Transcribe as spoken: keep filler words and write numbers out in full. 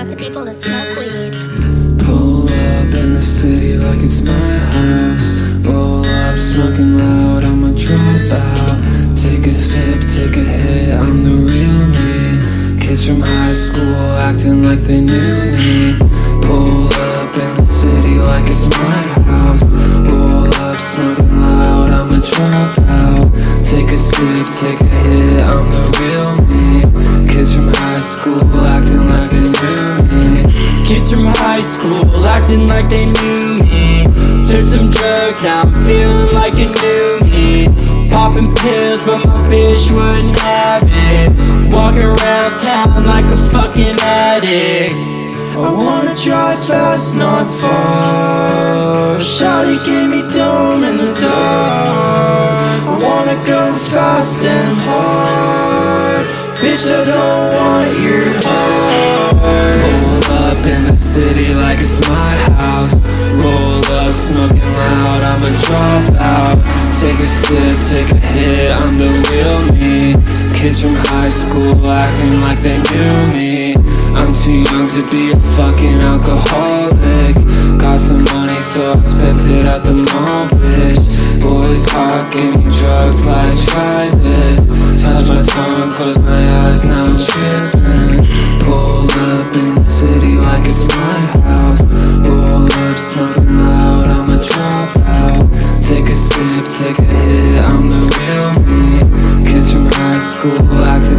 out to people that smoke weed. Pull up in the city like it's my house. Roll up, smoking loud, I'ma drop out. Take a sip, take a hit, I'm the real me. Kids from high school acting like they knew me. Pull up in the city like it's my house. Roll up, smoking loud, I'ma drop out. Take a sip, take a hit, I'm the real me. Kids from high school acting like they knew me. Kids from high school acting like they knew me. Took some drugs, now I'm feeling like a new me. Popping pills, but my bitch wouldn't have it. Walking around town like a fucking addict. I wanna drive fast, not far. Shawty gave me dome in the dark. I wanna go fast and hard. Bitch, I don't want your heart. Pull up in the city like it's my house. Roll up, smoking loud, I'ma drop out. Take a sip, take a hit, I'm the real me. Kids from high school acting like they knew me. I'm too young to be a fucking alcoholic. Got some money so I spent it at the mall, bitch. Boys hot, give me drugs like try this. Touch my tongue, close my eyes, now I'm tripping. Pull up in the city like it's my house. Roll up, smoking loud, I'ma drop out. Take a sip, take a hit, I'm the real me. Kids from high school acting